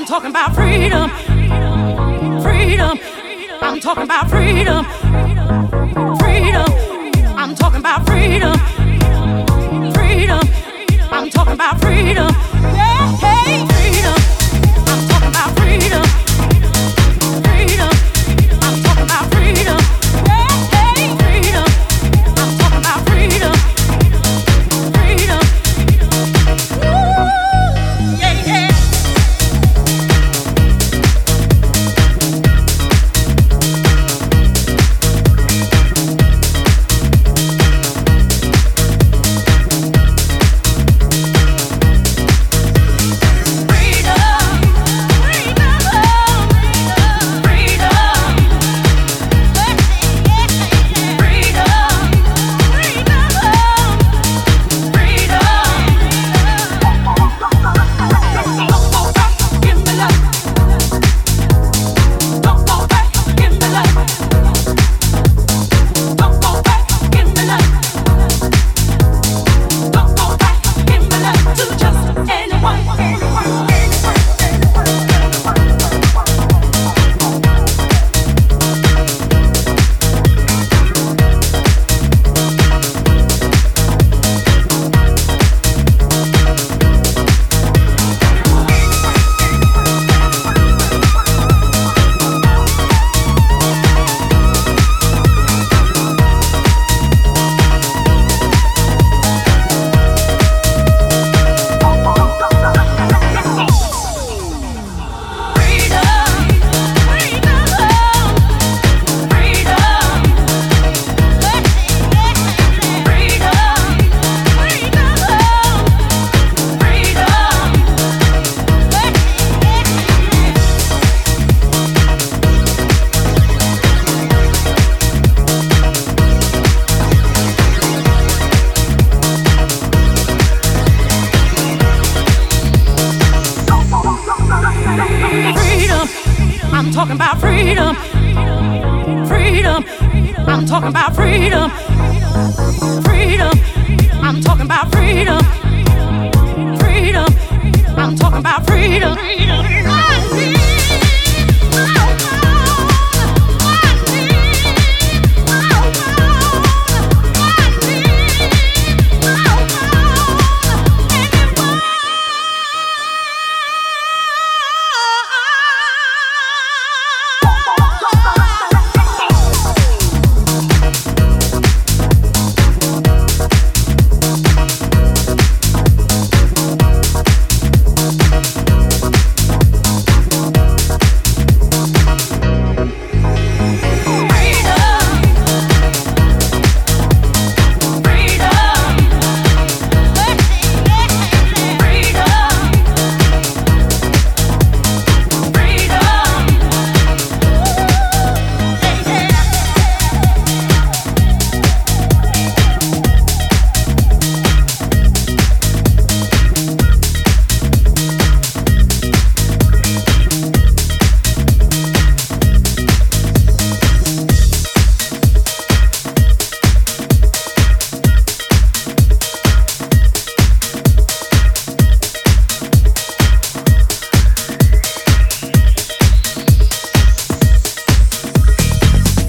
I'm talking about freedom, freedom. I'm talking about freedom, freedom. I'm talking about freedom, freedom. I'm talking about freedom, yeah, hey, freedom. I'm talking about freedom, freedom. I'm talking about freedom, yeah, hey, freedom. I'm talking about freedom, freedom. Ooh, yeah, yeah. I'm talking about freedom, freedom. I'm talking about freedom, freedom. I'm talking about freedom, freedom. I'm talking about freedom.